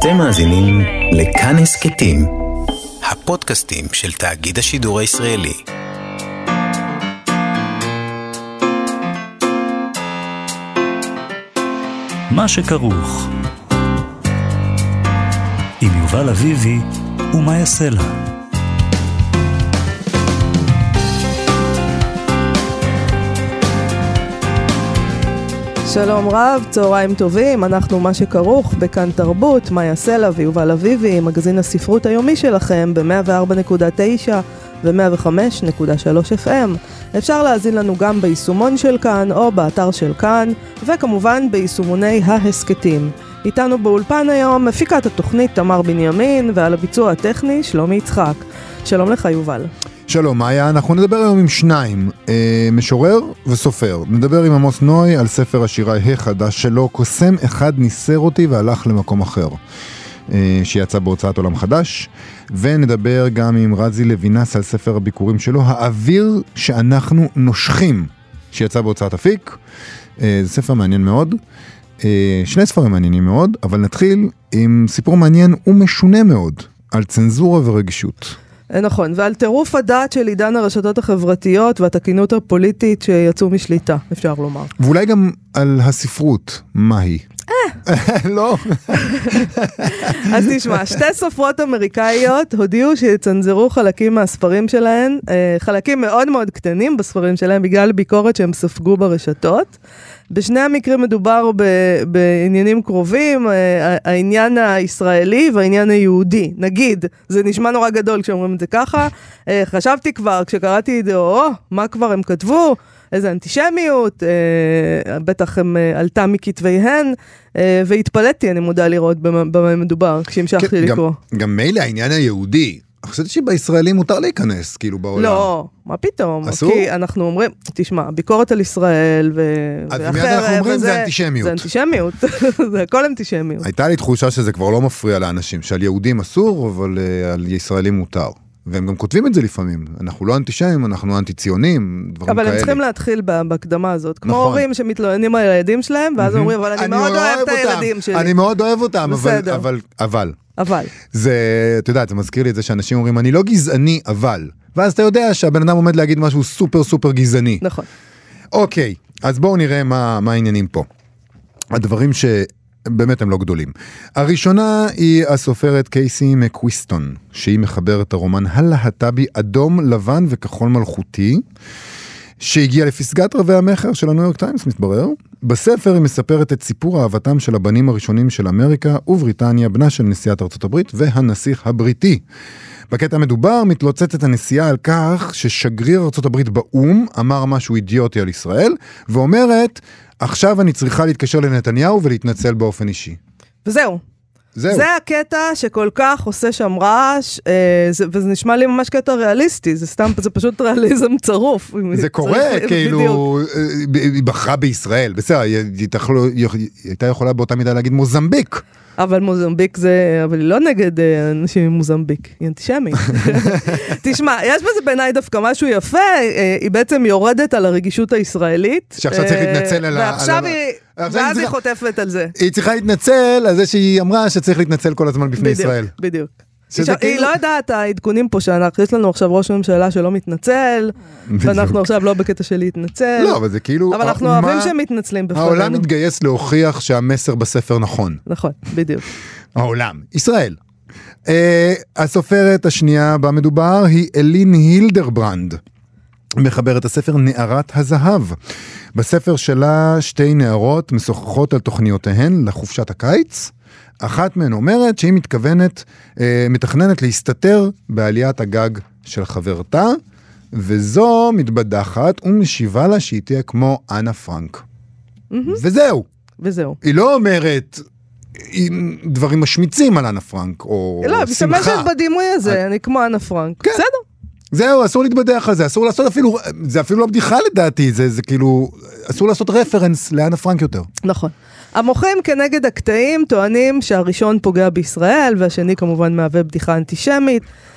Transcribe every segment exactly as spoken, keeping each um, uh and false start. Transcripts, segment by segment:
אתם מאזינים לכאן הסכתים, הפודקאסטים של תאגיד השידור הישראלי. מה שכרוך עם יובל אביבי ומה יעשה לה. שלום רב, צהריים טובים, אנחנו מה שכרוך בכאן תרבות, מה יעשה לה ויובל אביבי, מגזין הספרות היומי שלכם ב-מאה וארבע נקודה תשע ו-מאה וחמש נקודה שלוש אף אם. אפשר להזין לנו גם ביישומון של כאן או באתר של כאן, וכמובן ביישומוני ההסכתים. איתנו באולפן היום מפיקת התוכנית תמר בנימין, ועל הביצוע הטכני שלומי יצחק. שלום לך יובל. שלום מאיה, אנחנו נדבר היום עם שניים, אה, משורר וסופר. נדבר עם עמוס נוי על ספר השירה החדש שלו, קוסם אחד ניסר אותי והלך למקום אחר, אה, שיצא בהוצאת עולם חדש. ונדבר גם עם רזי לוינס על ספר הביקורים שלו, האוויר שאנחנו נושכים, שיצא בהוצאת אפיק. אה, זה ספר מעניין מאוד, אה, שני ספרים מעניינים מאוד, אבל נתחיל עם סיפור מעניין ומשונה מאוד, על צנזורה ורגישות. נכון, ועל טירוף הדעת של עידן הרשתות החברתיות והתקינות הפוליטית שיצאו משליטה, אפשר לומר. ואולי גם על הספרות, מהי? אה! לא. אז תשמע, שתי סופרות אמריקאיות הודיעו שיצנזרו חלקים מהספרים שלהן, חלקים מאוד מאוד קטנים בספרים שלהן, בגלל ביקורת שהם ספגו ברשתות. בשני המקרים מדובר ב- בעניינים קרובים, העניין הישראלי והעניין היהודי. נגיד, זה נשמע נורא גדול כשאומרים את זה ככה, חשבתי כבר, כשקראתי את זה, או, מה כבר הם כתבו? איזה אנטישמיות, בטח הם עלתה מכתביהן, והתפלאתי, אני מודע לראות במה מדובר, כשהמשכתי לקרוא. גם מילא העניין היהודי, חשבתי שבישראלים מותר להיכנס, כאילו בעולם. לא, מה פתאום? אסור? כי אנחנו אומרים, תשמע, ביקורת על ישראל ו... אז מיד אנחנו אומרים זה אנטישמיות. זה אנטישמיות, זה הכל אנטישמיות. הייתה לי תחושה שזה כבר לא מפריע לאנשים, שעל יהודים אסור, אבל על ישראלים מותר. והם גם כותבים את זה לפעמים. אנחנו לא אנטישמים, אנחנו אנטי-ציונים, דברים כאלה. אבל הם צריכים להתחיל בהקדמה הזאת. כמו הורים שמתלוננים על הילדים שלהם, ואז אומרים, אבל אני מאוד אוהב את הילדים שלי. אני מאוד אוהב אותם, אבל... אבל... אבל. זה, אתה יודע, זה מזכיר לי את זה שאנשים אומרים, אני לא גזעני, אבל. ואז אתה יודע שהבן אדם עומד להגיד משהו סופר סופר גזעני. נכון. אוקיי, אז בואו נראה מה, מה העניינים פה. הדברים שבאמת הם לא גדולים. הראשונה היא הסופרת קייסי מקוויסטון, שהיא מחברת את הרומן הלהט"בי אדום, לבן וכחול מלכותי, שהגיע לפסגת רבי המחר של הניו יורק טיימס, מתברר. בספר היא מספרת את סיפור אהבתם של הבנים הראשונים של אמריקה ובריטניה, בנה של נשיאת ארצות הברית והנסיך הבריטי. בקטע המדובר מתלוצצת הנשיאה על כך ששגריר ארצות הברית באום אמר משהו אידיוטי על ישראל, ואומרת, עכשיו אני צריכה להתקשר לנתניהו ולהתנצל באופן אישי. וזהו. זהו. זה הקטע שכל כך עושה שם רעש, אה, זה, וזה נשמע לי ממש קטע ריאליסטי, זה סתם, זה פשוט ריאליזם צרוף. זה קורה, צריך, כאילו, היא בחרה בישראל, בסדר, היא הייתה יכולה באותה מידה להגיד מוזמביק. אבל מוזמביק זה, אבל היא לא נגד אנשים ממוזמביק, היא אנטישמית. תשמע, יש בזה בעיניי דווקא משהו יפה, היא בעצם יורדת על הרגישות הישראלית. שעכשיו צריך להתנצל על... ועכשיו היא... ואז היא חוטפת על זה. היא צריכה להתנצל על זה שהיא אמרה שצריך להתנצל כל הזמן בפני ישראל. בדיוק, בדיוק. היא לא יודעת העדכונים פה שאנחנו, יש לנו עכשיו ראש ממשלה שלא מתנצל, ואנחנו עכשיו לא בקטע של להתנצל. לא, אבל זה כאילו... אבל אנחנו אוהבים שהם מתנצלים בפנינו. העולם מתגייס להוכיח שהמסר בספר נכון. נכון, בדיוק. העולם, ישראל. הסופרת השנייה בה מדובר היא אלין הילדרברנד. מחברת הספר נערת הזהב. בספר שלה שתי נערות משוחחות על תוכניותיהן לחופשת הקיץ. אחת מהן אומרת שהיא מתכוונת, אה, מתכננת להסתתר בעליית הגג של חברתה, וזו מתבדחת ומשיבה לה שהיא תהיה כמו אנה פרנק. Mm-hmm. וזהו. וזהו. היא לא אומרת דברים משמיצים על אנה פרנק, או לא, שמחה. לא, משתמשת בדימוי הזה, אני כמו אנה פרנק. כן. בסדר. זהו, אסור להתבדח על זה, אסור לעשות אפילו, זה אפילו לא בדיחה לדעתי, זה, זה כאילו, אסור לעשות רפרנס לאנה פרנק יותר. נכון. המוחים כנגד הקטעים טוענים שהראשון פוגע בישראל, והשני כמובן מהווה בדיחה אנטישמית.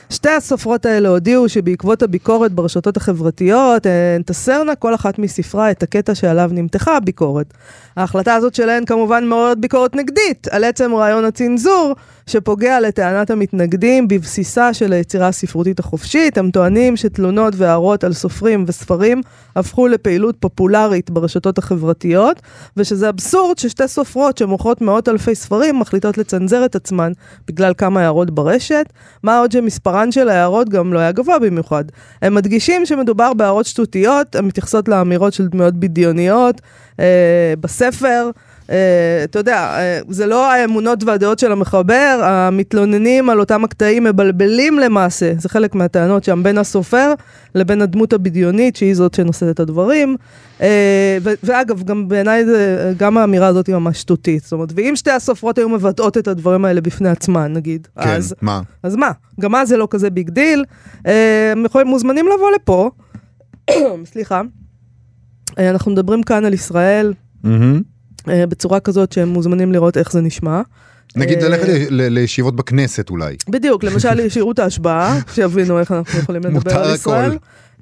שתי הסופרות האלה הודיעו שבעקבות הביקורת ברשתות החברתיות, הן תסרנה כל אחת מספרה את הקטע שעליו נמתחה הביקורת. ההחלטה הזאת שלהן כמובן מאוד ביקורת נגדית, על עצם רעיון הצנזור, שפוגע לטענת המתנגדים בבסיסה של היצירה הספרותית החופשית. הם טוענים שתלונות והערות על סופרים וספרים הפכו לפעילות פופולרית ברשתות החברתיות, ושזה אבסורד ששתי סופרות שמוכרות מאות אלפי ספרים מחליטות לצנזר את עצמן בגלל כמה הערות ברשת. מה עוד שמספרן של ההערות גם לא היה גבוה במיוחד. הם מדגישים שמדובר בהערות שטותיות, הם מתייחסות לאמירות של דמויות בדיוניות אה, בספר. Uh, אתה יודע, uh, זה לא האמונות והדעות של המחבר, המתלוננים על אותם הקטעים מבלבלים למעשה, זה חלק מהטענות שם בין הסופר לבין הדמות הבדיונית שהיא זאת שנושאת את הדברים, uh, ו- ואגב, גם בעיניי זה, גם האמירה הזאת היא ממש שטותית, זאת אומרת, ואם שתי הסופרות היו מבטאות את הדברים האלה בפני עצמן, נגיד, כן, אז, מה? אז מה? גם אז זה לא כזה ביג דיל, uh, הם יכולים, מוזמנים לבוא לפה, סליחה, uh, אנחנו מדברים כאן על ישראל, Mm-hmm. בצורה כזאת שהם מוזמנים לראות איך זה נשמע. נגיד ללכת לישיבות בכנסת אולי. בדיוק, למשל ישירות ההשבעה, שיבינו איך אנחנו יכולים לדבר על ישראל.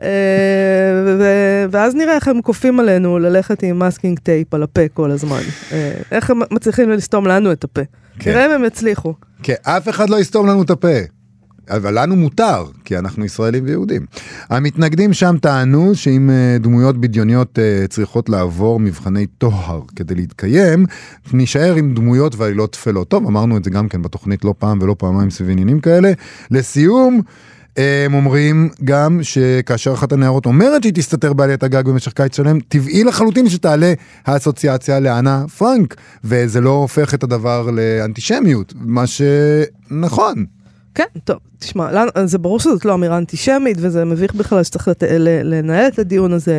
ואז נראה איך הם קופים עלינו ללכת עם מסקינג טייפ על הפה כל הזמן. איך הם מצליחים לסתום לנו את הפה. נראה אם הם יצליחו. כן, אף אחד לא יסתום לנו את הפה. אבל לנו מותר, כי אנחנו ישראלים ויהודים. המתנגדים שם טענו שאם דמויות בדיוניות צריכות לעבור מבחני טוהר כדי להתקיים, נשאר עם דמויות ועלילות תפלות. טוב, אמרנו את זה גם כן בתוכנית לא פעם ולא פעמיים סביב עניינים כאלה. לסיום, הם אומרים גם שכאשר אחת הנערות אומרת שהיא תסתתר בעליית הגג במשך קיץ שלם, טבעי לחלוטין שתעלה האסוציאציה לאנה פרנק, וזה לא הופך את הדבר לאנטישמיות, מה שנכון. כן, טוב, תשמע, זה ברור שזאת לא אמירה אנטישמית, וזה מביך בכלל שצריך לת... לנהל את הדיון הזה.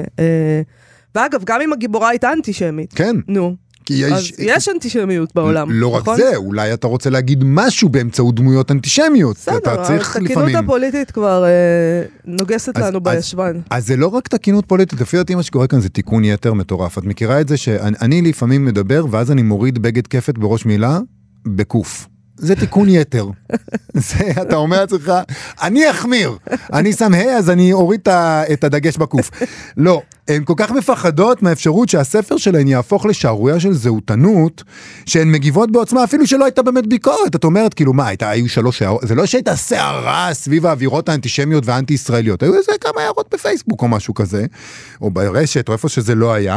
ואגב, גם אם הגיבורה הייתה אנטישמית. כן. נו. יש... אז יש אנטישמיות בעולם. לא נכון? רק זה, אולי אתה רוצה להגיד משהו באמצעות דמויות אנטישמיות. בסדר, התקינות הפוליטית כבר אה, נוגסת לנו אז, בישבן. אז, אז זה לא רק תקינות פוליטית, לפי דעתי מה שקורה כאן זה תיקון יתר מטורף. את מכירה את זה שאני לפעמים מדבר, ואז אני מוריד בגד כפת בראש מילה, בקוף. זה תיקון יתר. זה, אתה אומר לעצמך, אני אחמיר. אני שם ה' אז אני אוריד את הדגש בקוף. לא, הן כל כך מפחדות מהאפשרות שהספר שלהן יהפוך לשערוריה של זהותנות, שהן מגיבות בעוצמה, אפילו שלא הייתה באמת ביקורת. את אומרת, כאילו, מה, הייתה, היו שלוש הערות, זה לא שהייתה שערה סביב האווירות האנטישמיות והאנטי-ישראליות. היו איזה כמה הערות בפייסבוק או משהו כזה, או ברשת, או איפה שזה לא היה.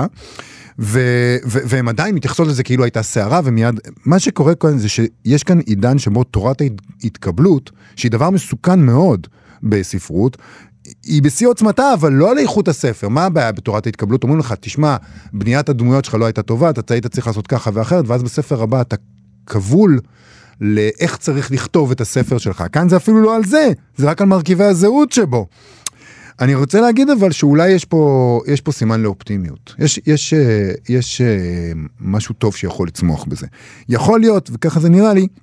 ו- ו- והם עדיין מתייחסות לזה כאילו הייתה שערה, ומיד, מה שקורה כאן זה שיש כאן עידן שבו תורת ההתקבלות, שהיא דבר מסוכן מאוד בספרות, היא בשיא עוצמתה, אבל לא לאיכות הספר. מה הבעיה בתורת ההתקבלות? אומרים לך, תשמע, בניית הדמויות שלך לא הייתה טובה, אתה היית צריך לעשות ככה ואחרת, ואז בספר הבא אתה כבול לאיך צריך לכתוב את הספר שלך. כאן זה אפילו לא על זה, זה רק על מרכיבי הזהות שבו. אני רוצה להגיד אבל שאולי יש פה, יש פה סימן לאופטימיות. יש, יש, יש משהו טוב שיכול לצמוח בזה. יכול להיות, וככה זה נראה לי,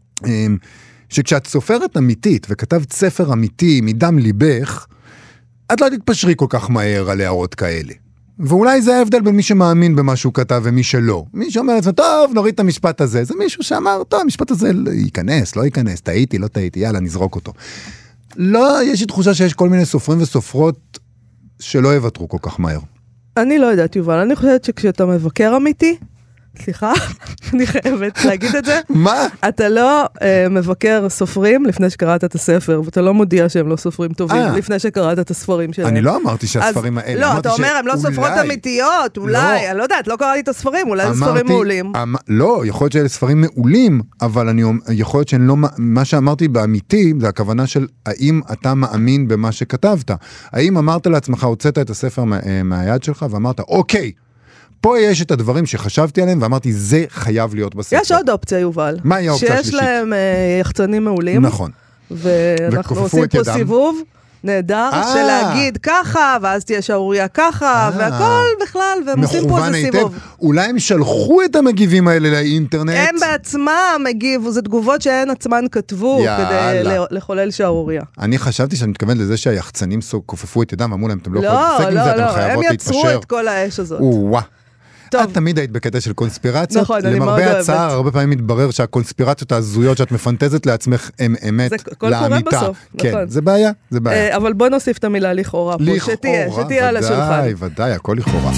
שכשאת סופרת אמיתית וכתבת ספר אמיתי מדם ליבך, את לא תתפשרי כל כך מהר על הערות כאלה. ואולי זה ההבדל בין מי שמאמין במה שהוא כתב ומי שלא. מי שאומר את זה, טוב, נוריד את המשפט הזה. זה מישהו שאמר, טוב, המשפט הזה ייכנס, לא ייכנס, טעיתי, לא טעיתי, יאללה, נזרוק אותו. לא, יש לי תחושה שיש כל מיני סופרים וסופרות שלא יוותרו כל כך מהר. אני לא יודעת, יובל, אני חושבת שכשאתה מבקר אמיתי, סליחה, אני חייבת להגיד את זה. מה? אתה לא uh, מבקר סופרים לפני שקראת את הספר, ואתה לא מודיע שהם לא סופרים טובים 아, לפני שקראת את הספרים שלהם. אני לא אמרתי שהספרים אז, האלה. לא, אתה אומר, הם לא סופרות אמיתיות, אולי, לא. אני לא יודעת, לא קראתי את הספרים, אולי אמרתי, זה ספרים מעולים. אמ, לא, יכול להיות שאלה ספרים מעולים, אבל אני, יכול להיות שאני לא, מה שאמרתי באמיתי, זה הכוונה של האם אתה מאמין במה שכתבת. האם אמרת לעצמך, הוצאת את הספר מה, מהיד שלך, ואמרת, אוקיי, פה יש את הדברים שחשבתי עליהם, ואמרתי, זה חייב להיות בספר. יש עוד אופציה, יובל. מה היא האופציה השלישית? שיש להם uh, יחצנים מעולים. נכון. ואנחנו עושים פה ידם. סיבוב נהדר, 아, של להגיד ככה, ואז תהיה שערוריה ככה, 아, והכל בכלל, והם עושים פה איזה סיבוב. אולי הם שלחו את המגיבים האלה לאינטרנט. הם בעצמם מגיבו, זה תגובות שהן עצמן כתבו, יאללה. כדי לחולל שערוריה. אני חשבתי שאני מתכוון לזה שהיחצנים כופפו את ידם, ואמרו להם, אתם לא יכולים להתעסק עם זה, אתם חייבות להתפשר. לא, לא, הם יצרו את כל האש הזאת. וואה. טוב. את תמיד היית בקטע של קונספירציות. נכון, אני מאוד אוהבת. למרבה הצער, הרבה פעמים מתברר שהקונספירציות ההזויות שאת מפנטזת לעצמך הם אמת לאמיתה. בסוף, כן, נכון. זה בעיה, זה בעיה. אבל בוא נוסיף את המילה לכאורה פה, שתהיה, שתהיה על השולחן. ודאי, ודאי, הכל לכאורה.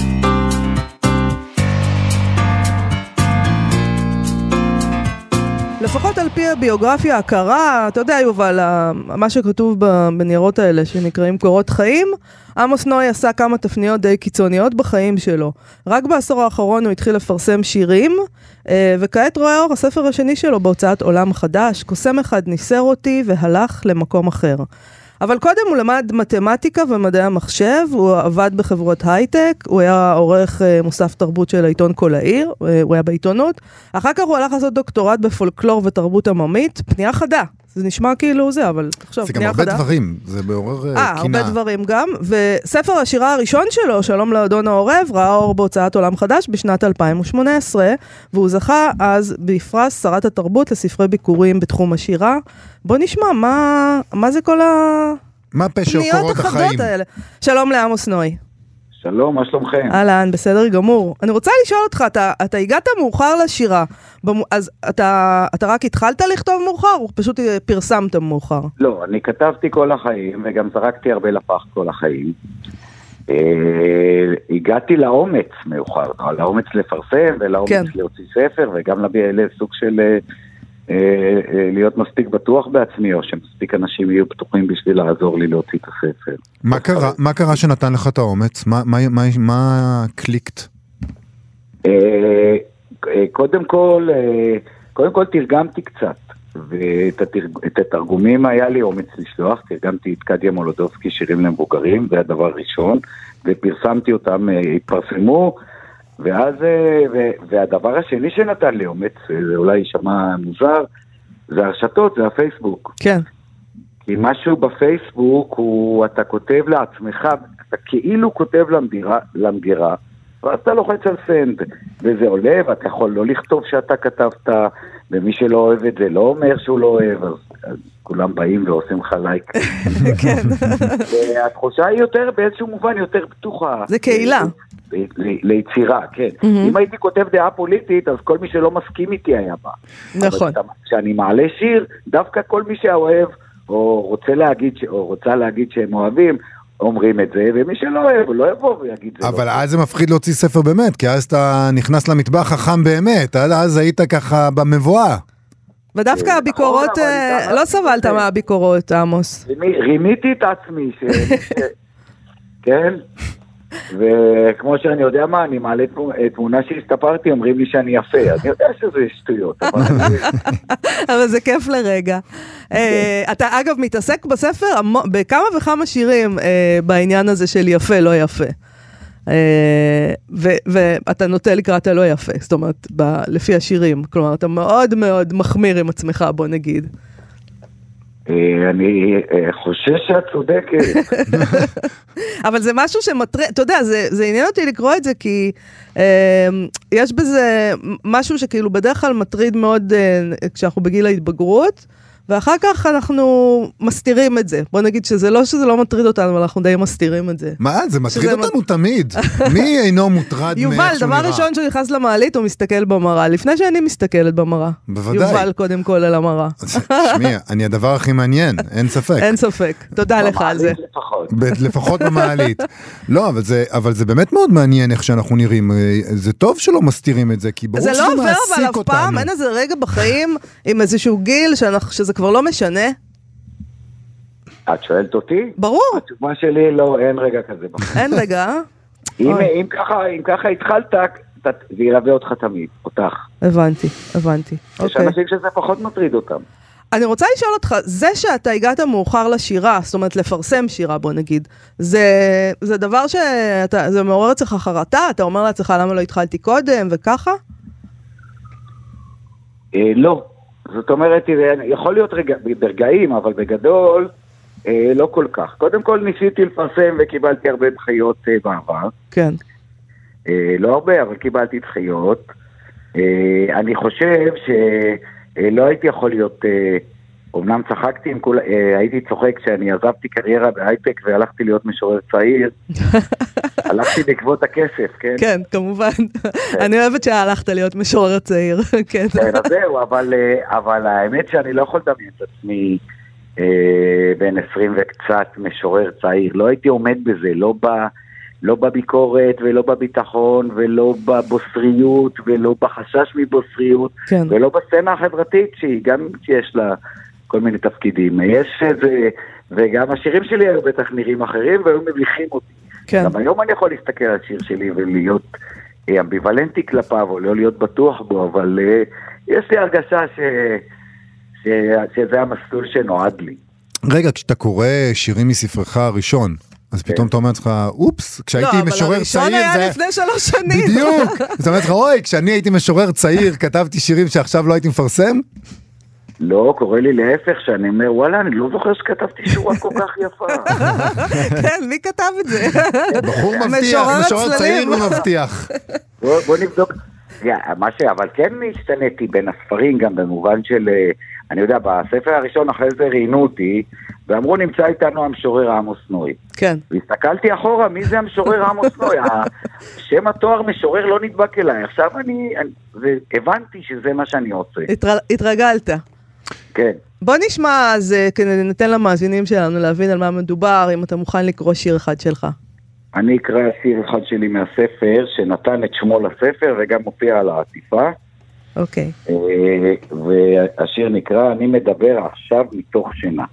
לפחות על פי הביוגרפיה הקרה, אתה יודע יובל, מה שכתוב בניירות האלה שנקראים קורות חיים, עמוס נוי עשה כמה תפניות די קיצוניות בחיים שלו. רק בעשור האחרון הוא התחיל לפרסם שירים, וכעת רואה אור הספר השני שלו בהוצאת עולם חדש, קוסם אחד ניסר אותי והלך למקום אחר. אבל קודם הוא למד מתמטיקה ומדעי המחשב, הוא עבד בחברות הייטק, הוא היה עורך מוסף תרבות של העיתון כל העיר, הוא היה בעיתונות. אחר כך הוא הלך לעשות דוקטורט בפולקלור ותרבות עממית, פנייה חדה. זה נשמע כאילו זה, אבל תחשוב, פנייה חדה. זה גם הרבה דברים, זה מעורר קינה. אה, הרבה דברים גם. וספר השירה הראשון שלו, שלום לאדון העורב, ראה אור בהוצאת עולם חדש בשנת אלפיים שמונה עשרה, והוא זכה אז בפרס שרת התרבות לספרי ביקורים בתחום השירה. בוא נשמע, מה, מה זה כל ה... מה פשר קורות החיים? האלה. שלום לעמוס נוי. שלום, מה שלומכם? אהלן, בסדר גמור. אני רוצה לשאול אותך, אתה, אתה הגעת מאוחר לשירה, אז אתה, אתה רק התחלת לכתוב מאוחר, או פשוט פרסמת מאוחר? לא, אני כתבתי כל החיים, וגם זרקתי הרבה לפח כל החיים. אה, הגעתי לאומץ מאוחר, לאומץ לפרסם, ולאומץ כן. להוציא ספר, וגם לסוג של... להיות מספיק בטוח בעצמי, או שמספיק אנשים יהיו פתוחים בשביל לעזור לי להוציא את הספר. מה קרה, מה קרה שנתן לך את האומץ? מה, מה, מה, מה קליקט? קודם כל, קודם כל תרגמתי קצת, ואת התרגומים היה לי אומץ לשלוח, תרגמתי את קדיה מולודובסקי שירים למבוגרים, זה הדבר הראשון, ופרסמתי אותם, התפרסמו, ואז, והדבר השני שנתן לי אומץ, זה אולי יישמע מוזר, זה הרשתות, זה הפייסבוק. כן. כי משהו בפייסבוק הוא, אתה כותב לעצמך, אתה כאילו כותב למגירה, למגירה, ואז אתה לוחץ על סנד, וזה עולה, ואתה יכול לא לכתוב שאתה כתבת, ומי שלא אוהב את זה לא אומר שהוא לא אוהב, אז, אז כולם באים ועושים לך לייק. כן. והתחושה היא יותר, באיזשהו מובן, יותר פתוחה. זה קהילה. ליצירה, כן. אם הייתי כותב דעה פוליטית, אז כל מי שלא מסכים איתי היה בא. נכון. כשאני מעלה שיר, דווקא כל מי שאוהב, או רוצה להגיד, או רוצה להגיד שהם אוהבים, אומרים את זה, ומי שלא אוהב, הוא לא יבוא ויגיד זה. אבל אז זה מפחיד להוציא ספר באמת, כי אז אתה נכנס למטבח חכם באמת, אז היית ככה במבואה. ודווקא הביקורות, לא סבלת מהביקורות, עמוס. רימיתי את עצמי, כן? וכמו שאני יודע מה, אני מעלה תמונה שהסתפרתי, אומרים לי שאני יפה, אז אני יודע שזה שטויות. אבל זה כיף לרגע. אתה אגב מתעסק בספר בכמה וכמה שירים בעניין הזה של יפה, לא יפה. ואתה נוטה לקראת הלא יפה, זאת אומרת, לפי השירים. כלומר, אתה מאוד מאוד מחמיר עם עצמך, בוא נגיד. אני חושש שאת צודקת. אבל זה משהו שמטריד, אתה יודע, זה, זה עניין אותי לקרוא את זה, כי אה, יש בזה משהו שכאילו בדרך כלל מטריד מאוד אה, כשאנחנו בגיל ההתבגרות, ואחר כך אנחנו מסתירים את זה. בוא נגיד שזה לא שזה לא מטריד אותנו, אבל אנחנו די מסתירים את זה. מה? זה מטריד אותנו מט... תמיד. מי אינו מוטרד מאיך שהוא נראה? יובל, דבר ראשון שהוא נכנס למעלית, הוא מסתכל במראה. לפני שאני מסתכלת במראה. בוודאי. יובל קודם כל על המראה. שמי, אני הדבר הכי מעניין, אין ספק. אין ספק. תודה לך על זה. לפחות. לפחות במעלית. לא, אבל זה, אבל זה באמת מאוד מעניין איך שאנחנו נראים. זה טוב שלא מסתירים את זה, כי ברור שזה מעסיק אותנו. זה לא עובר, אבל אף פעם, אין איזה רגע בחיים עם איזשהו גיל שזה כבר לא משנה. את שואלת אותי? ברור. התשובה שלי לא, אין רגע כזה. אין רגע. אם, אם ככה, אם ככה התחלת, זה ילווה אותך תמיד, אותך. הבנתי, הבנתי. יש אנשים שזה פחות מטריד אותם. אני רוצה לשאול אותך, זה שאתה הגעת מאוחר לשירה, זאת אומרת לפרסם שירה, בוא נגיד, זה, זה דבר שאתה, זה מעורר אצלך חרטה? אתה אומר לעצמך למה לא התחלתי קודם וככה? אה, לא. זאת אומרת, יכול להיות רגע, ברגעים, אבל בגדול, אה, לא כל כך. קודם כל ניסיתי לפרסם וקיבלתי הרבה דחיות אה, בעבר. כן. אה, לא הרבה, אבל קיבלתי דחיות. אה, אני חושב שלא הייתי יכול להיות, אה, אומנם צחקתי עם כול, אה, הייתי צוחק כשאני עזבתי קריירה בהייטק והלכתי להיות משורר צעיר, הלכתי בעקבות הכסף, כן? כן, כמובן. אני אוהבת שהלכת להיות משורר צעיר, כן. כן, אז זהו, אבל האמת שאני לא יכול לדמיין את עצמי בין עשרים וקצת משורר צעיר. לא הייתי עומד בזה, לא ב... לא בביקורת ולא בביטחון ולא בבוסריות ולא בחשש מבוסריות כן. ולא בסצנה החברתית שהיא גם יש לה כל מיני תפקידים. יש איזה, וגם השירים שלי היו בטח נראים אחרים והיו מביכים אותי. כן. גם היום אני יכול להסתכל על השיר שלי ולהיות אמביוולנטי כלפיו או לא להיות בטוח בו, אבל יש לי הרגשה ש... ש... שזה המסלול שנועד לי. רגע, כשאתה קורא שירים מספרך הראשון, אז פתאום אתה אומר לך, אופס, כשהייתי משורר צעיר... לא, אבל הראשון היה לפני שלוש שנים. בדיוק. אתה אומר לך, אוי, כשאני הייתי משורר צעיר, כתבתי שירים שעכשיו לא הייתי מפרסם? לא, קורא לי להפך, שאני אומר, וואלה, אני לא זוכר שכתבתי שורה כל כך יפה. כן, מי כתב את זה? בחור מבטיח, משורר צעיר ומבטיח. בוא נבדוק. מה ש... אבל כן השתניתי בין הספרים, גם במובן של... אני יודע, בספר הראשון אחרי זה ראינו אותי, ואמרו נמצא איתנו המשורר עמוס נוי. כן. והסתכלתי אחורה, מי זה המשורר עמוס נוי? שם התואר משורר לא נדבק אליי. עכשיו אני, אני הבנתי שזה מה שאני רוצה. התר... התרגלת. כן. בוא נשמע, אז כדי ניתן למאזינים שלנו להבין על מה מדובר, אם אתה מוכן לקרוא שיר אחד שלך. אני אקרא שיר אחד שלי מהספר, שנתן את שמו לספר, וגם מופיע על העטיפה. אוקיי. והשיר נקרא, אני מדבר עכשיו מתוך שינה.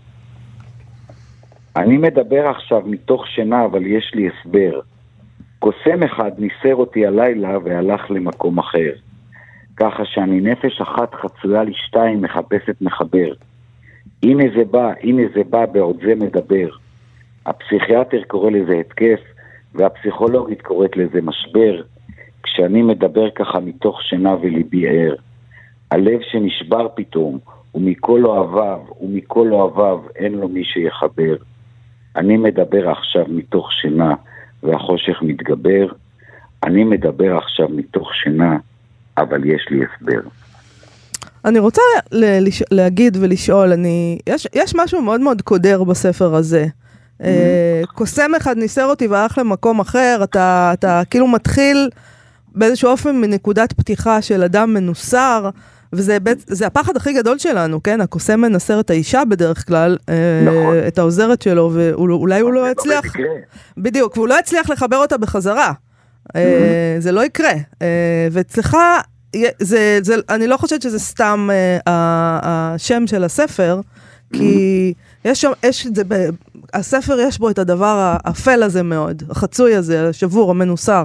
אני מדבר עכשיו מתוך שינה, אבל יש לי הסבר. קוסם אחד ניסר אותי הלילה והלך למקום אחר. ככה שאני נפש אחת חצויה לי שתיים מחפשת מחבר. הנה זה בא, הנה זה בא, בעוד זה מדבר. הפסיכיאטר קורא לזה התקף, והפסיכולוגית קוראת לזה משבר. כשאני מדבר ככה מתוך שינה וליבי ער. הלב שנשבר פתאום, ומכל אוהביו, ומכל אוהביו אין לו מי שיחבר. אני מדבר עכשיו מתוך שינה, והחושך מתגבר. אני מדבר עכשיו מתוך שינה, אבל יש לי הסבר. אני רוצה ל- לש- להגיד ולשאול, אני, יש, יש משהו מאוד מאוד קודר בספר הזה. Mm-hmm. אה, קוסם אחד ניסר אותי והלך למקום אחר, אתה, אתה כאילו מתחיל באיזשהו אופן מנקודת פתיחה של אדם מנוסר, וזה בית, זה הפחד הכי גדול שלנו, כן? הקוסם מנסר את האישה בדרך כלל, נכון. אה, את העוזרת שלו, ואולי הוא לא הצליח, בדיוק, והוא לא הצליח לחבר אותה בחזרה. אה, זה לא יקרה. אה, ואצלך, זה, זה, אני לא חושבת שזה סתם אה, השם של הספר, כי יש שם, יש את זה, הספר יש בו את הדבר האפל הזה מאוד, החצוי הזה, השבור, המנוסר.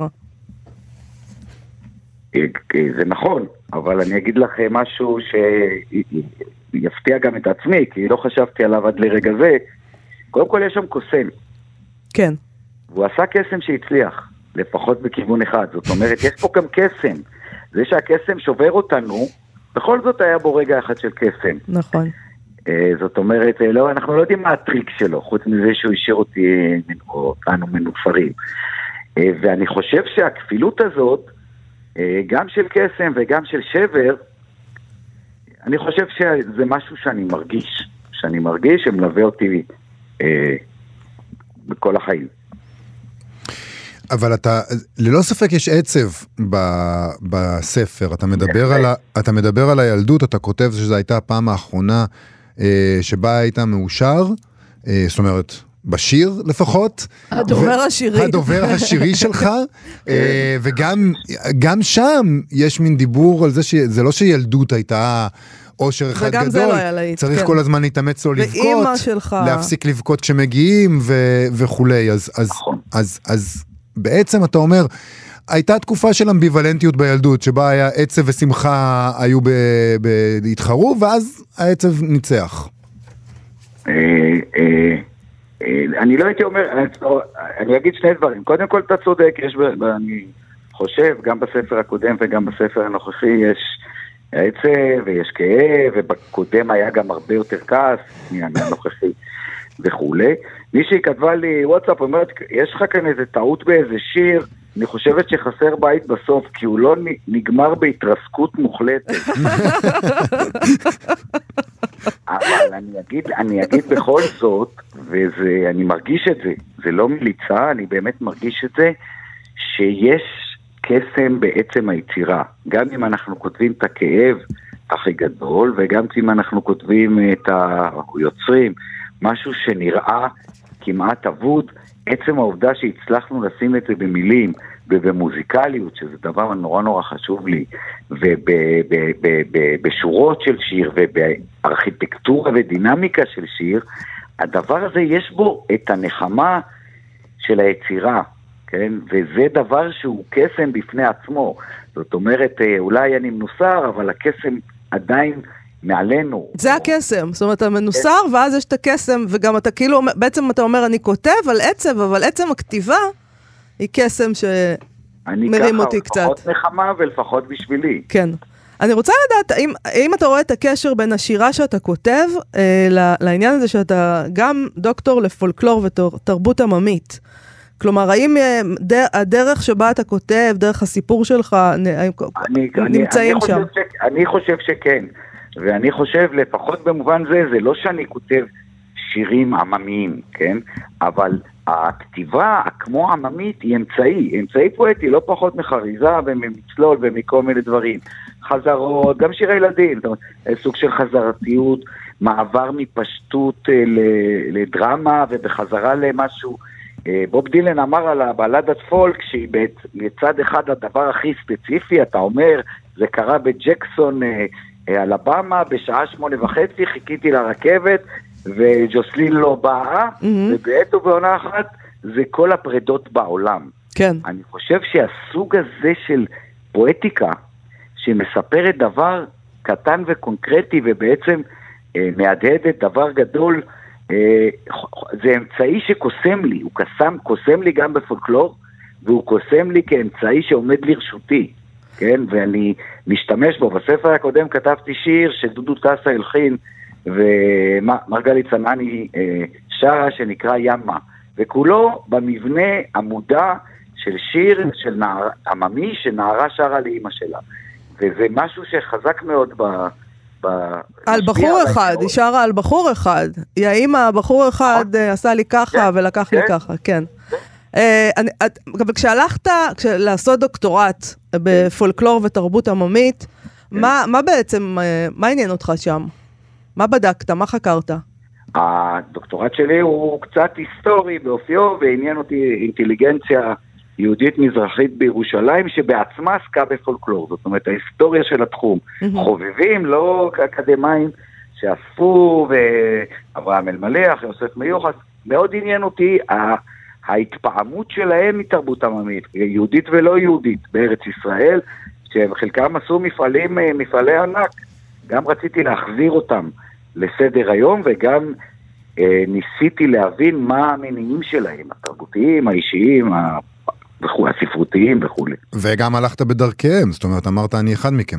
זה נכון, אבל אני אגיד לכם משהו שיפתיע גם את עצמי, כי לא חשבתי עליו עד לרגע זה. קודם כל יש שם קוסם. כן. והוא עשה קסם שהצליח, לפחות בכיוון אחד. זאת אומרת, יש פה גם קסם. זה שהקסם שובר אותנו, בכל זאת היה בו רגע אחד של קסם. נכון. זאת אומרת, לא, אנחנו לא יודעים מה הטריק שלו, חוץ מזה שהוא השאיר אותי, אותנו מנופרים. ואני חושב שהכפילות הזאת, גם של קסם וגם של שבר, אני חושב שזה משהו שאני מרגיש, שאני מרגיש שמלווה אותי אה, בכל החיים. אבל אתה, ללא ספק יש עצב ב, בספר, אתה מדבר, על ה, אתה מדבר על הילדות, אתה כותב שזו הייתה הפעם האחרונה אה, שבה היית מאושר, אה, זאת אומרת, בשיר לפחות. הדובר השירי. הדובר השירי שלך, וגם גם שם יש מין דיבור על זה שזה לא שילדות הייתה אושר אחד גדול. וגם זה לא היה להיט. צריך כל הזמן להתאמץ לו לבכות. ואימא שלך. להפסיק לבכות כשמגיעים וכולי. אז בעצם אתה אומר, הייתה תקופה של אמביוולנטיות בילדות, שבה היה עצב ושמחה היו להתחרו, ואז העצב ניצח. אה, אה. אני לא הייתי אומר, אני אגיד שני דברים. קודם כל אתה צודק, יש, אני חושב, גם בספר הקודם וגם בספר הנוכחי יש עצב ויש כאב, ובקודם היה גם הרבה יותר כעס, מהנוכחי וכולי. מישהי כתבה לי וואטסאפ, אומרת, יש לך כאן איזה טעות באיזה שיר, אני חושבת שחסר בית בסוף, כי הוא לא נגמר בהתרסקות מוחלטת. אבל אני אגיד, אני אגיד בכל זאת, ואני מרגיש את זה, זה לא מליצה, אני באמת מרגיש את זה, שיש קסם בעצם היצירה. גם אם אנחנו כותבים את הכאב הכי גדול, וגם אם אנחנו כותבים את ה... יוצרים משהו שנראה כמעט אבוד, עצם העובדה שהצלחנו לשים את זה במילים, ובמוזיקליות, שזה דבר נורא נורא חשוב לי, ובשורות של שיר, ובארכיטקטורה ודינמיקה של שיר, הדבר הזה יש בו את הנחמה של היצירה, כן? וזה דבר שהוא קסם בפני עצמו. זאת אומרת, אולי אני מנוסר, אבל הקסם עדיין מעלינו. זה הקסם, זאת אומרת, אתה מנוסר, ואז יש את הקסם, וגם אתה כאילו, בעצם אתה אומר, אני כותב על עצב, אבל עצם הכתיבה היא קסם שמרים אותי קצת. אני ככה, לפחות נחמה ולפחות בשבילי. כן. אני רוצה לדעת, האם, האם אתה רואה את הקשר בין השירה שאתה כותב, אה, לעניין הזה שאתה גם דוקטור לפולקלור ותרבות עממית? כלומר, האם הדרך שבה אתה כותב, דרך הסיפור שלך, אני, נמצאים אני, שם? אני חושב, ש, אני חושב שכן. ואני חושב, לפחות במובן זה, זה לא שאני כותב שירים עממיים, כן? אבל הכתיבה, כמו עממית, היא אמצעי. אמצעי פואטי, לא פחות מחריזה וממצלול ומכל מיני דברים. חזרות, גם שירי ילדים, זאת אומרת, סוג של חזרתיות, מעבר מפשטות לדרמה ובחזרה למשהו. בוב דילן אמר על הבלדת פולק, שהיא בצד אחד הדבר הכי ספציפי, אתה אומר, זה קרה בג'קסון, אלבמה, בשעה שמונה וחצי, חיכיתי לרכבת, וג'וסלין לא באה, mm-hmm. ובעת ובעונה אחת, זה כל הפרדות בעולם. כן. אני חושב שהסוג הזה של פואטיקה, שמספרת דבר קטן וקונקרטי, ובעצם אה, מהדהדת דבר גדול, אה, זה אמצעי שקוסם לי, הוא קסם, קוסם לי גם בפולקלור, והוא קוסם לי כאמצעי שעומד לרשותי. כן, ואני משתמש בו. בספר הקודם כתבתי שיר שדודו טסה הלחין, ומרגלית צנני שרה שנקרא ימה, וכולו במבנה המודע של שיר של נער, עממי שנערה שרה לאמא שלה. וזה משהו שחזק מאוד ב... ב על בחור אחד, היא שרה על בחור אחד. היא האמא, בחור אחד עשה לי ככה ולקח לי ככה, כן. אבל כשהלכת לעשות דוקטורט בפולקלור ותרבות עממית, מה בעצם, מה עניין אותך שם? מה בדקת? מה חקרת? הדוקטורט שלי הוא קצת היסטורי באופיו, ועניין אותי אינטליגנציה יהודית מזרחית בירושלים, שבעצמה עסקה בפולקלור. זאת אומרת, ההיסטוריה של התחום. חובבים, לא אקדמיים, שאספו, ואברהם אלמלך, יוסף מיוחס, מאוד עניין אותי ההתפעמות שלהם מתרבות עממית, יהודית ולא יהודית, בארץ ישראל, שחלקם עשו מפעלים, מפעלי ענק. גם רציתי להחזיר אותם לסדר היום, וגם אה, ניסיתי להבין מה המניעים שלהם, התרבותיים, האישיים, ה... וכו', הספרותיים וכו'. וגם הלכת בדרכיהם, זאת אומרת, אמרת אני אחד מכם.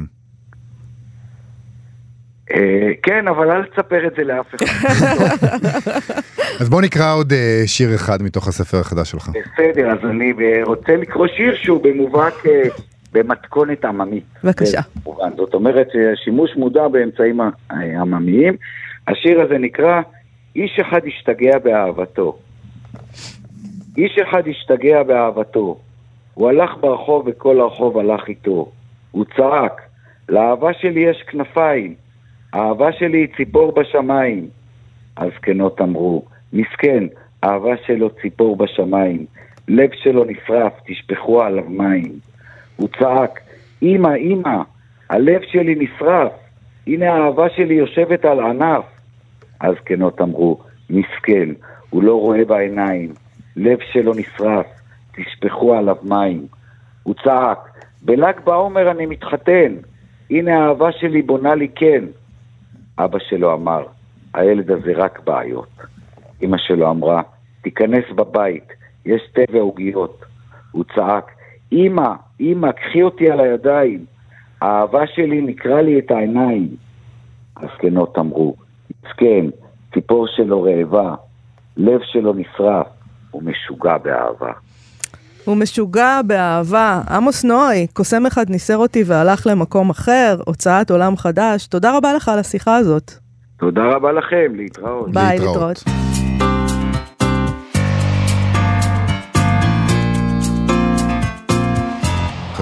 אה, כן, אבל אל תספר את זה לאף אחד. אז בוא נקרא עוד אה, שיר אחד מתוך הספר החדש שלך. בסדר, אז אני רוצה לקרוא שיר שהוא במובהק... אה, במתכונת עממית. בבקשה. זאת אומרת, שימוש מודע באמצעים עממיים. השיר הזה נקרא, איש אחד השתגע באהבתו. איש אחד השתגע באהבתו. הוא הלך ברחוב וכל הרחוב הלך איתו. הוא צעק, לאהבה שלי יש כנפיים. האהבה שלי היא ציפור בשמיים. הזקנות אמרו, מסכן, אהבה שלו ציפור בשמיים. לב שלו נשרף, תשפכו עליו מים. הוא צעק, אמא, אמא, הלב שלי נשרף, הנה האהבה שלי יושבת על ענף. הזקנות אמרו, מסכן, הוא לא רואה בעיניים, לב שלו נשרף, תשפכו עליו מים. הוא צעק, בל"ג בעומר אני מתחתן, הנה האהבה שלי בונה לי כן. אבא שלו אמר, הילד הזה רק בעיות. אמא שלו אמרה, תיכנס בבית, יש תה ועוגיות. הוא צעק, אמא, אמא, קחי אותי על הידיים, האהבה שלי נקרא לי את העיניים. הזקנות אמרו, מסכן, ציפור שלו רעבה, לב שלו נשרף, הוא משוגע באהבה. הוא משוגע באהבה. עמוס נוי, קוסם אחד ניסר אותי והלך למקום אחר, הוצאת עולם חדש. תודה רבה לך על השיחה הזאת. תודה רבה לכם, להתראות. ביי, להתראות.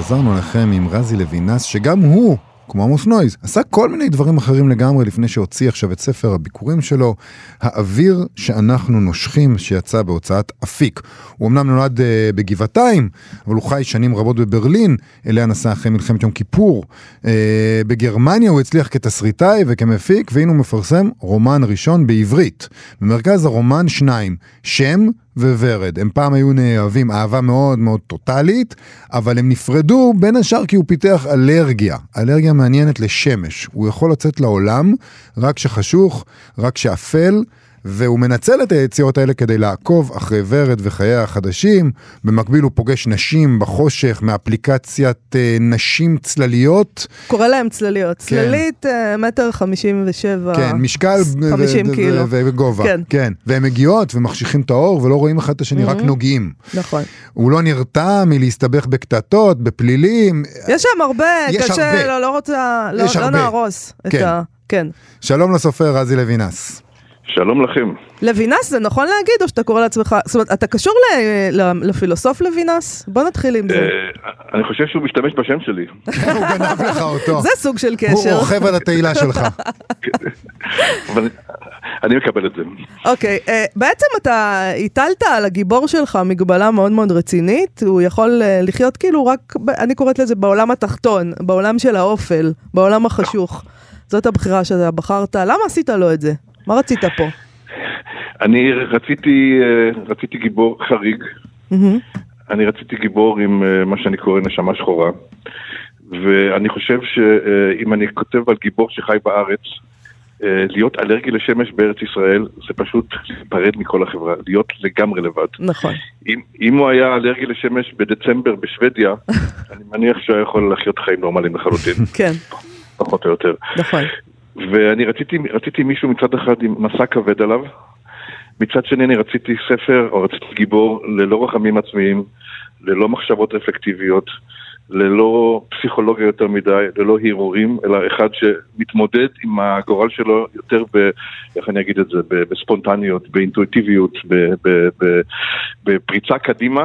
חזרנו לכם עם רזי לוינס, שגם הוא, כמו עמוס נויז, עשה כל מיני דברים אחרים לגמרי לפני שהוציא עכשיו את ספר הביקורים שלו, האוויר שאנחנו נושכים, שיצא בהוצאת אפיק. הוא אמנם נולד uh, בגבעתיים, אבל הוא חי שנים רבות בברלין, אליה נסע אחרי מלחמת יום כיפור. Uh, בגרמניה הוא הצליח כתסריטאי וכמפיק, והנה הוא מפרסם רומן ראשון בעברית. במרכז הרומן שניים, שם וורד. הם פעם היו נאהבים, אהבה מאוד מאוד טוטלית, אבל הם נפרדו בין השאר כי הוא פיתח אלרגיה. אלרגיה מעניינת לשמש. הוא יכול לצאת לעולם רק שחשוך, רק שאפל, והוא מנצל את היציאות האלה כדי לעקוב אחרי ורד וחייה החדשים. במקביל הוא פוגש נשים בחושך מאפליקציית אה, נשים צלליות. קורא להם צלליות. כן. צללית אה, מטר חמישים ושבע. כן, משקל חמישים ו- קילו. ו- ו- וגובה. כן. כן. והם מגיעות ומחשיכים את האור ולא רואים אחד את השני, mm-hmm. רק נוגעים. נכון. הוא לא נרתע מלהסתבך בקטטות, בפלילים. יש שם הרבה, יש קשה, הרבה. לא, לא רוצה, לא, יש לא הרבה. נהרוס. כן. את ה... כן. שלום לסופר רזי לוינס. שלום לכם. לוינס, זה נכון להגיד, או שאתה קורא לעצמך, זאת אומרת, אתה קשור לפילוסוף לוינס? בוא נתחיל עם זה. אני חושב שהוא משתמש בשם שלי. הוא גנב לך אותו. זה סוג של קשר. הוא רוכב על התהילה שלך. אבל אני מקבל את זה. אוקיי, בעצם אתה הטלת על הגיבור שלך מגבלה מאוד מאוד רצינית, הוא יכול לחיות כאילו רק, אני קוראת לזה בעולם התחתון, בעולם של האופל, בעולם החשוך. זאת הבחירה שאתה בחרת. למה עשית לו את זה? מה רצית פה? אני רציתי, רציתי גיבור חריג. אני רציתי גיבור עם מה שאני קורא נשמה שחורה. ואני חושב שאם אני כותב על גיבור שחי בארץ, להיות אלרגי לשמש בארץ ישראל, זה פשוט להיפרד מכל החברה, להיות לגמרי לבד. נכון. אם, אם הוא היה אלרגי לשמש בדצמבר בשוודיה, אני מניח שהוא יכול לחיות חיים נורמליים לחלוטין. כן. פחות או יותר. נכון. ואני רציתי, רציתי מישהו מצד אחד עם מסע כבד עליו, מצד שני אני רציתי ספר, או רציתי גיבור ללא רחמים עצמיים, ללא מחשבות אפקטיביות, ללא פסיכולוגיה יותר מדי, ללא הרהורים, אלא אחד שמתמודד עם הגורל שלו יותר ב, איך אני אגיד את זה, בספונטניות, באינטואיטיביות, בפריצה קדימה,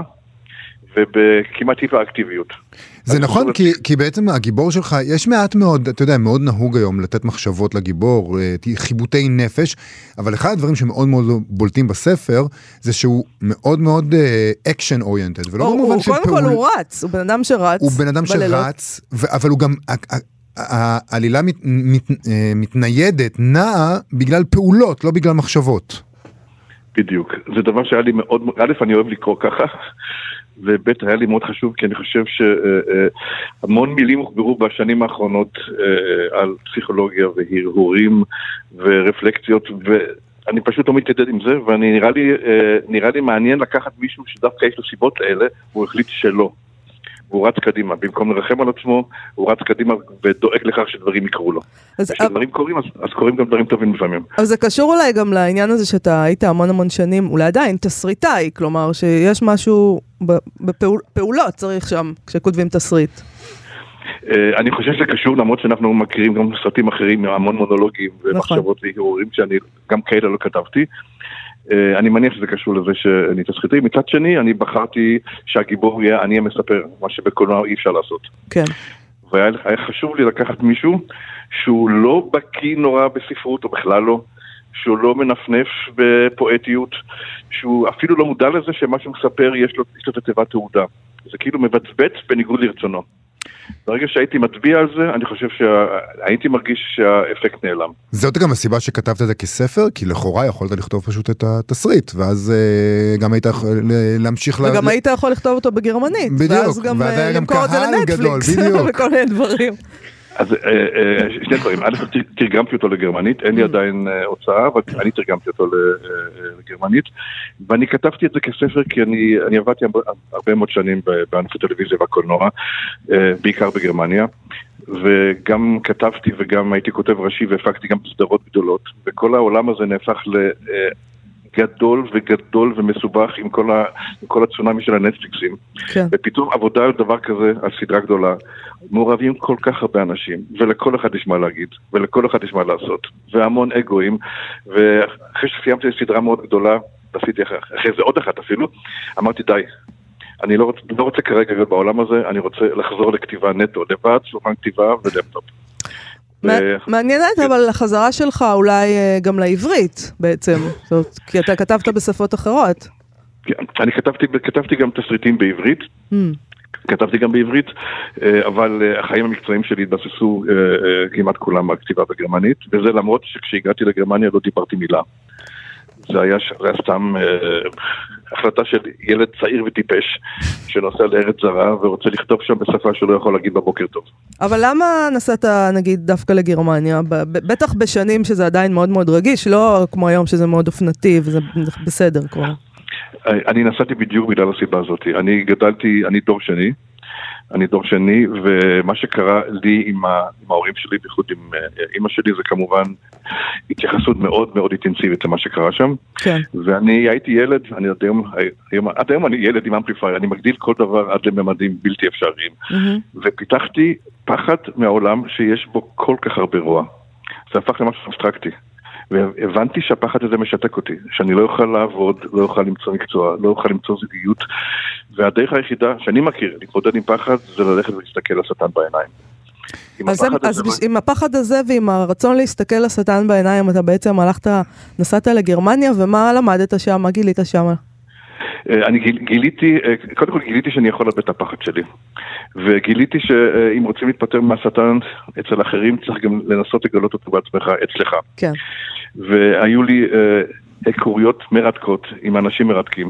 ובכמעט היפראקטיביות. זה נכון, כי, כי בעצם הגיבור שלך, יש מעט מאוד, אתה יודע, מאוד נהוג היום לתת מחשבות לגיבור, חיבוטי נפש, אבל אחד הדברים שמאוד מאוד בולטים בספר, זה שהוא מאוד מאוד אקשן אוריינטד, ולא במובן של פעול. קודם כל הוא רץ, הוא בן אדם שרץ. הוא בן אדם שרץ, אבל הוא גם, העלילה מת, מת, מתניידת, נעה בגלל פעולות, לא בגלל מחשבות. בדיוק. זה דבר שהיה לי מאוד, א', אני אוהב לקרוא ככה, ובית היה לי מאוד חשוב, כי אני חושב שהמון מילים הוכברו בשנים האחרונות על פסיכולוגיה והרהורים ורפלקציות, ואני פשוט לא מתיידד עם זה, ואני נראה לי, נראה לי מעניין לקחת מישהו שדווקא יש לו סיבות האלה, והוא החליט שלא. והוא רץ קדימה, במקום לרחם על עצמו, הוא רץ קדימה ודואג לכך שדברים יקרו לו. כשדברים קורים, אז, אז קורים גם דברים טובים לפעמים. אז זה קשור אולי גם לעניין הזה שאתה היית המון המון שנים, אולי עדיין תסריטאי, כלומר שיש משהו בפעולות צריך שם, כשכותבים תסריט. אני חושב שזה קשור, למרות שאנחנו מכירים גם סרטים אחרים, המון מונולוגים ומחשבות והרהורים, שאני גם כאלה לא כתבתי. אני מניח שזה קשור לזה שאני תסריטאי. מצד שני, אני בחרתי שהגיבור יהיה אני המספר, מה שבקולנוע אי אפשר לעשות. כן. והיה חשוב לי לקחת מישהו שהוא לא בקיא נורא בספרות, או בכלל לא, שהוא לא מנפנף בפואטיות, שהוא אפילו לא מודע לזה שמה שמספר יש לו, יש לו תיבת תעודה. זה כאילו מבצבץ בניגוד לרצונו. ברגע שהייתי מצביע על זה, אני חושב שהייתי מרגיש שהאפקט נעלם. זאת גם הסיבה שכתבת את זה כספר, כי לכאורה יכולת לכתוב פשוט את התסריט, ואז גם היית יכול להמשיך... וגם היית יכול לכתוב אותו בגרמנית. בדיוק, ואז גם למכור את זה לנטפליקס, וכל מיני דברים. אז שני דברים, א' תרגמתי אותו לגרמנית, אין לי עדיין הוצאה, אבל אני תרגמתי אותו לגרמנית, ואני כתבתי את זה כספר כי אני עבדתי הרבה מאוד שנים בענפי טלוויזיה והקולנוע, בעיקר בגרמניה, וגם כתבתי וגם הייתי כותב ראשי והפקתי גם סדרות גדולות, וכל העולם הזה נהפך לגדול וגדול ומסובך עם כל, ה, עם כל הצונאמי של הנטפליקסים. כן. ופתאום עבודה על דבר כזה, על סדרה גדולה, מעורבים כל כך הרבה אנשים, ולכל אחד יש מה להגיד, ולכל אחד יש מה לעשות, והמון אגואים, ואחרי שסיימתי סדרה מאוד גדולה, עשיתי אחרי זה עוד אחת אפילו, אמרתי די, אני לא רוצה, לא רוצה כרגע להיות בעולם הזה, אני רוצה לחזור לכתיבה נטו, לבד, שולחן כתיבה ולפטופ. מעניינת, אבל החזרה שלך אולי גם לעברית בעצם, כי אתה כתבת בשפות אחרות. אני כתבתי גם תסריטים בעברית, כתבתי גם בעברית, אבל החיים המקצועיים שלי התבססו כמעט כולם בכתיבה בגרמנית, וזה למרות שכשהגעתי לגרמניה לא דיברתי מילה. זה היה, זה היה סתם החלטה של ילד צעיר וטיפש שנוסע לארץ זרה ורוצה לכתוב שם בשפה שלא יכול להגיד בבוקר טוב. אבל למה נסעת נגיד דווקא לגרמניה? בטח בשנים שזה עדיין מאוד מאוד רגיש, לא כמו היום שזה מאוד אופנתי וזה בסדר כבר. אני נסעתי בדיוק בגלל הסיבה הזאת. אני גדלתי, אני דור שני, אני דור שני, ומה שקרה לי עם, ה, עם ההורים שלי, בייחוד עם אמא שלי, זה כמובן התייחסות מאוד מאוד אינטנסיבית למה שקרה שם. כן. ואני הייתי ילד, אני עד היום, עד היום אני ילד עם אמפליפייר, אני מגדיל כל דבר עד לממדים בלתי אפשריים. Mm-hmm. ופיתחתי פחד מהעולם שיש בו כל כך הרבה רוע. זה הפך למשהו אבסטרקטי. והבנתי שהפחד הזה משתק אותי, שאני לא אוכל לעבוד, לא אוכל למצוא מקצוע, לא אוכל למצוא זוגיות, והדרך היחידה שאני מכיר, להתמודד עם פחד, זה ללכת ולהסתכל לשטן בעיניים. אז, אז לא... עם הפחד הזה ועם הרצון להסתכל לשטן בעיניים, אתה בעצם הלכת, נסעת לגרמניה, ומה למדת שם, מה גילית שם? אני גיליתי, קודם כל גיליתי שאני יכול לבית הפחד שלי, וגיליתי שאם רוצים להתפטר מהשטן אצל אחרים, צריך גם לנסות לגלות אותו בעצמך אצלך. כן. והיו לי היכרויות מרתקות עם אנשים מרתקים,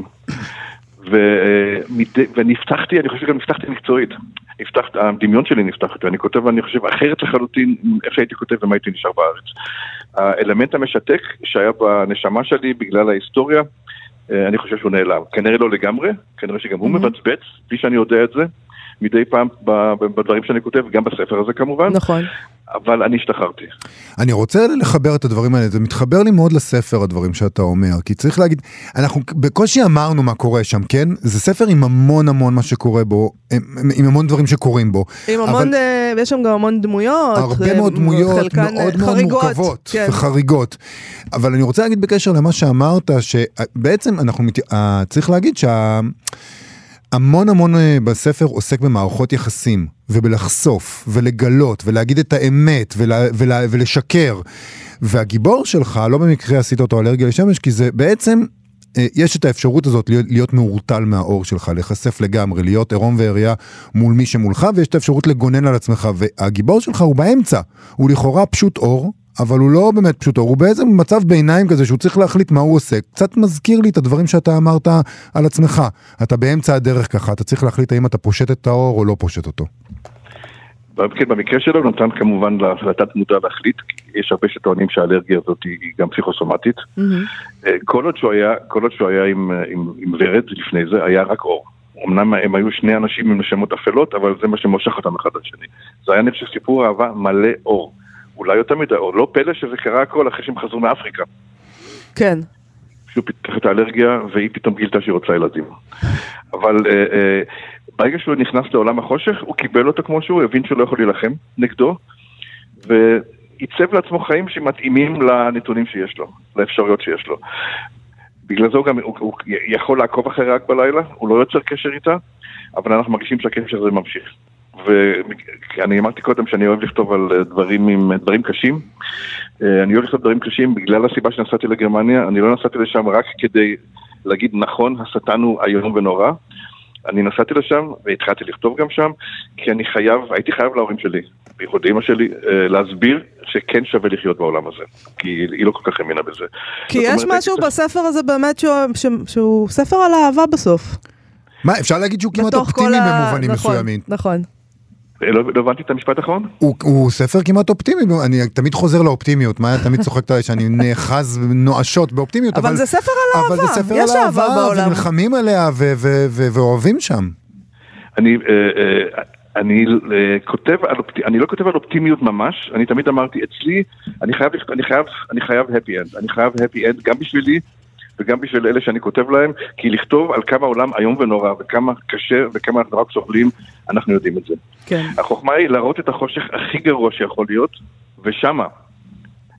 ונפתחתי, אני חושב שגם נפתחתי מקצועית, נפתחת, הדמיון שלי נפתח, ואני כותב, ואני חושב, אחרת לחלוטין, איך שהייתי כותב ומה הייתי נשאר בארץ. האלמנט המשתק שהיה בנשמה שלי בגלל ההיסטוריה, אני חושב שהוא נעלם. כנראה לא לגמרי, כנראה שגם הוא מבצבץ, בלי שאני יודע את זה, מדי פעם בדברים שאני כותב, גם בספר הזה כמובן. נכון. אבל אני השתחררתי. אני רוצה לחבר את הדברים האלה, זה מתחבר לי מאוד לספר הדברים שאתה אומר, כי צריך להגיד, אנחנו בקושי אמרנו מה קורה שם, כן? זה ספר עם המון המון מה שקורה בו, עם המון דברים שקורים בו. עם המון, ויש שם גם המון דמויות. הרבה מאוד דמויות, מאוד מאוד מורכבות וחריגות. אבל אני רוצה להגיד בקשר למה שאמרת, שבעצם אנחנו, צריך להגיד שה... המון המון בספר עוסק במערכות יחסים, ובלחשוף, ולגלות, ולהגיד את האמת, ולה, ולה, ולשקר. והגיבור שלך, לא במקרה עשית אותו אלרגיה לשמש, כי זה בעצם, יש את האפשרות הזאת להיות, להיות מעורטל מהאור שלך, לחשף לגמרי, להיות עירום ועריה מול מי שמולך, ויש את האפשרות לגונן על עצמך, והגיבור שלך הוא באמצע, הוא לכאורה פשוט אור, אבל הוא לא באמת פשוט אור, הוא באיזה מצב ביניים כזה שהוא צריך להחליט מה הוא עושה. קצת מזכיר לי את הדברים שאתה אמרת על עצמך. אתה באמצע הדרך ככה, אתה צריך להחליט האם אתה פושט את האור או לא פושט אותו. במקרה שלו נתן כמובן להחלטת מודע להחליט, יש הרבה שטוענים שהאלרגיה הזאת היא גם פסיכוסומטית. כל עוד שהוא היה, כל עוד שהוא היה עם, עם, עם ורד לפני זה, היה רק אור. אמנם הם היו שני אנשים עם נשמות אפלות, אבל זה מה שמושך אותם אחד על שני. זה היה נפש סיפור אהבה מלא אור. אולי יותר מדי, או לא פלא שזה קרה הכל אחרי שהם חזרו מאפריקה. כן. שהוא פיתח את האלרגיה, והיא פתאום גילתה שהיא רוצה ילדים. אבל אה, אה, ברגע שהוא נכנס לעולם החושך, הוא קיבל אותו כמו שהוא, הבין שהוא לא יכול להילחם נגדו, ועיצב לעצמו חיים שמתאימים לנתונים שיש לו, לאפשרויות שיש לו. בגלל זה הוא גם, הוא, הוא יכול לעקוב אחרי רק בלילה, הוא לא יוצר קשר איתה, אבל אנחנו מרגישים שהקשר הזה ממשיך. ואני אמרתי קודם שאני אוהב לכתוב על דברים עם דברים קשים. אני אוהב לכתוב דברים קשים בגלל הסיבה שנסעתי לגרמניה. אני לא נסעתי לשם רק כדי להגיד נכון, השטן הוא איום ונורא. אני נסעתי לשם והתחלתי לכתוב גם שם, כי אני חייב, הייתי חייב להורים שלי, בייחוד אמא שלי, להסביר שכן שווה לחיות בעולם הזה, כי היא לא כל כך האמינה בזה. כי יש משהו בספר הזה באמת שהוא ספר על האהבה בסוף. מה, אפשר להגיד שהוא כמעט אופטימי במובנים מסוימים. נכון. לא הבנתי את המשפט האחרון? הוא ספר כמעט אופטימי, אני תמיד חוזר לאופטימיות, מה תמיד צוחקת עליי שאני נאחז נואשות באופטימיות, אבל זה ספר על אהבה, אבל זה ספר על אהבה, ונלחמים עליה ואוהבים שם. אני אני כותב על אני לא כותב על אופטימיות ממש, אני תמיד אמרתי אצלי, אני חייב אני חייב אני חייב happy end, אני חייב happy end גם בשבילי וגם בשביל אלה שאני כותב להם, כי לכתוב על כמה עולם היום ונורא, וכמה קשה וכמה אנחנו רק סובלים, אנחנו יודעים את זה. כן. החוכמה היא להראות את החושך הכי גרוע שיכול להיות, ושמה,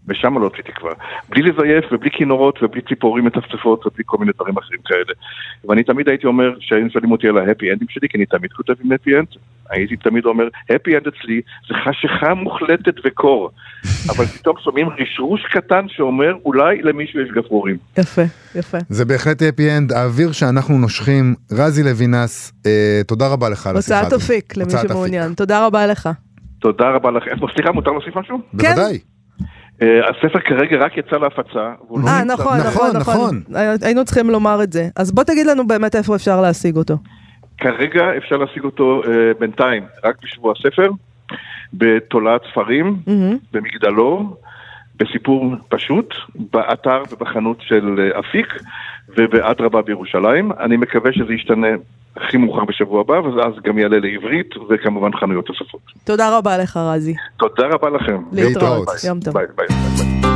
ושם לא אותי תקווה. בלי לזייף ובלי כינורות ובלי ציפורים מצפצפות ובלי כל מיני דברים אחרים כאלה. ואני תמיד הייתי אומר, שהיינו שואלים אותי על ההפי אנדים שלי, כי אני תמיד כותב עם הפי אנד, הייתי תמיד אומר, הפי אנד אצלי זה חשיכה מוחלטת וקור. אבל פתאום שומעים רשרוש קטן שאומר, אולי למישהו יש גפרורים. יפה, יפה. זה בהחלט הפי אנד, האוויר שאנחנו נושכים. רזי לוינס, אה, תודה רבה לך על השיחה הזאת. הוצאת אפיק, למי שמעוניין. תודה רבה לך. תודה רבה לכם. סליחה, מותר להוסיף משהו? בוודאי. הספר כרגע רק יצא להפצה. אה, נכון, נכון, נכון. היינו צריכים לומר את זה. אז בוא תגיד לנו באמת איפה אפשר להשיג אותו. כרגע אפשר להשיג אותו בינתיים, רק בשבוע הספר, בתולעת ספרים, במגדלור, בסיפור פשוט, באתר ובחנות של אפיק, ובאדרבה בירושלים. אני מקווה שזה ישתנה הכי מאוחר בשבוע הבא, ואז גם יעלה לעברית, וכמובן חנויות נוספות. תודה רבה לך, רזי. תודה רבה לכם. להתראות. יום טוב. ביי, ביי, ביי.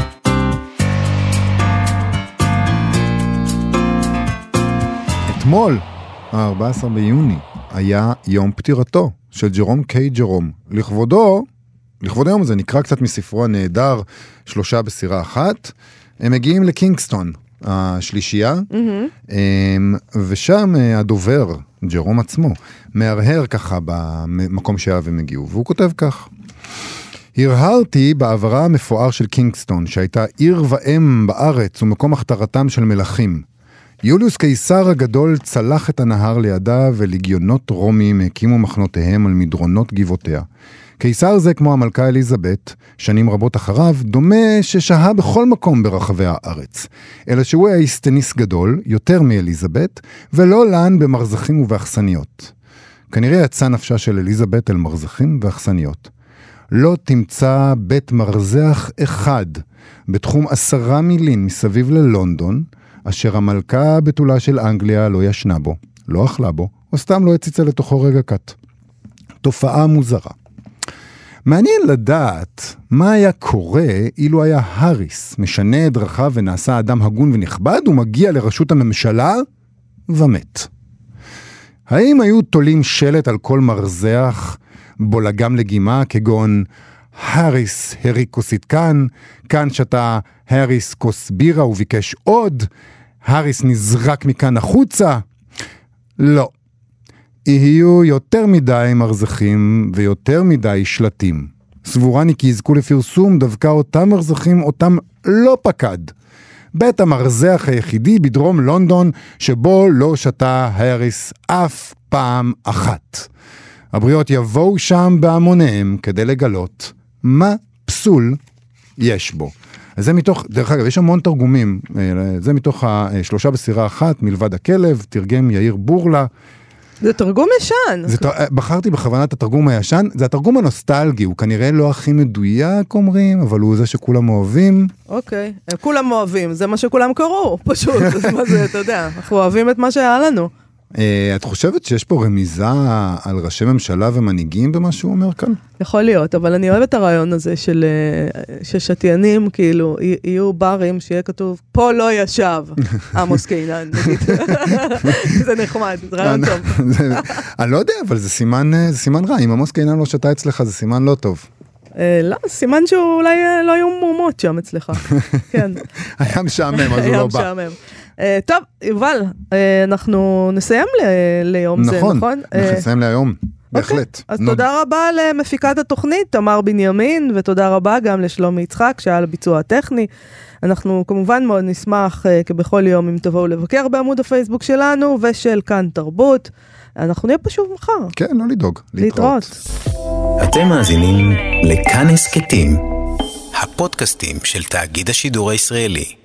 אתמול, ה-ארבעה עשר ביוני, היה יום פטירתו של ג'רום קיי ג'רום. לכבודו, לכבוד היום הזה נקרא קצת מספרו הנהדר, שלושה בסירה אחת. הם מגיעים לקינגסטון, השלישייה, mm-hmm. ושם הדובר, ג'רום עצמו, מהרהר ככה במקום שאליו הם הגיעו, והוא כותב כך: הרהרתי בעברה המפואר של קינגסטון, שהייתה עיר ואם בארץ ומקום הכתרתם של מלכים. יוליוס קיסר הגדול צלח את הנהר לידה, ולגיונות רומיים הקימו מחנותיהם על מדרונות גבעותיה. קיסר זה, כמו המלכה אליזבת, שנים רבות אחריו, דומה ששהה בכל מקום ברחבי הארץ. אלא שהוא היה איסטניס גדול, יותר מאליזבת, ולא לן במרזחים ובאכסניות. כנראה יצא נפשה של אליזבת אל מרזחים ואכסניות. לא תמצא בית מרזח אחד בתחום עשרה מילין מסביב ללונדון, אשר המלכה הבתולה של אנגליה לא ישנה בו, לא אכלה בו, או סתם לא הציצה לתוכו רגע קט. תופעה מוזרה. מעניין לדעת מה היה קורה אילו היה האריס משנה את דרכיו ונעשה אדם הגון ונכבד ומגיע לראשות הממשלה ומת. האם היו תולים שלט על כל מרזח בולגם לגימה כגון האריס הריקוסית כאן, כאן שתה האריס כוס בירה וביקש עוד, האריס נזרק מכאן החוצה? לא. יהיו יותר מדי מרזחים ויותר מדי שלטים. סבורני כי יזכו לפרסום דווקא אותם מרזחים אותם לא פקד. בית המרזח היחידי בדרום לונדון שבו לא שתה האריס אף פעם אחת. הבריות יבואו שם בהמוניהם כדי לגלות מה פסול יש בו. אז זה מתוך, דרך אגב, יש המון תרגומים, זה מתוך השלושה בסירה אחת, מלבד הכלב, תרגם יאיר בורלה. זה תרגום ישן. זה, בחרתי בכוונת התרגום הישן, זה התרגום הנוסטלגי, הוא כנראה לא הכי מדויק, אומרים, אבל הוא זה שכולם אוהבים. אוקיי, הם כולם אוהבים, זה מה שכולם קראו, פשוט, זה מה זה, אתה יודע, אנחנו אוהבים את מה שהיה לנו. את חושבת שיש פה רמיזה על ראשי ממשלה ומנהיגים במה שהוא אומר כאן? יכול להיות, אבל אני אוהב את הרעיון הזה של ששתיינים, כאילו, יהיו ברים שיהיה כתוב, פה לא ישב עמוס קינן, נגיד. זה נחמד, זה רעיון טוב. אני לא יודע, אבל זה סימן רע, אם עמוס קינן לא שתה אצלך, זה סימן לא טוב. לא, סימן שאולי לא היו מומות שם אצלך. כן. היה משעמם, אז הוא לא בא. היה משעמם. טוב, יובל, אנחנו נסיים ליום זה, נכון? נכון, נסיים להיום, בהחלט. אז תודה רבה למפיקת התוכנית, תמר בנימין, ותודה רבה גם לשלומי יצחק, שהיה על הביצוע הטכני. אנחנו כמובן מאוד נשמח, כבכל יום, אם תבואו לבקר בעמוד הפייסבוק שלנו, ושל כאן תרבות. אנחנו נהיה פשוט מחר. כן, לא לדאוג. להתראות. אתם מאזינים לכאן הסכתים, הפודקאסטים של תאגיד השידור הישראלי.